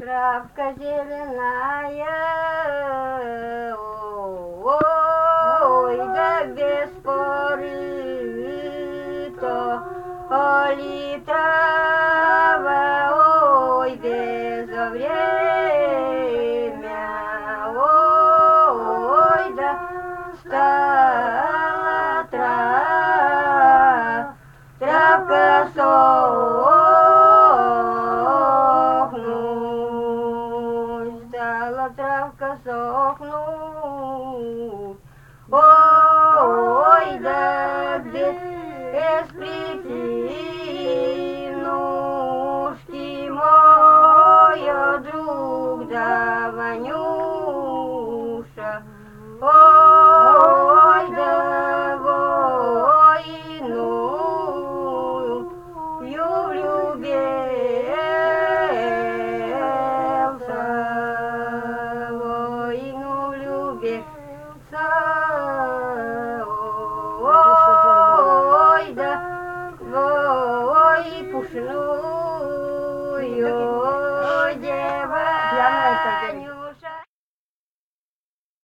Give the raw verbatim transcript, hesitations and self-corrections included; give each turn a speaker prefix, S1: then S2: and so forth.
S1: Травка зеленая, ой, да без поры, то оли трава, ой, безвремя, ой, да стала трава, травка сохнуть, стала травка сохнуть, ой, да без причинушки моя друг да Ванюша, ой, да войну влюбился, войну влюбился, ой, да, ой, пушной.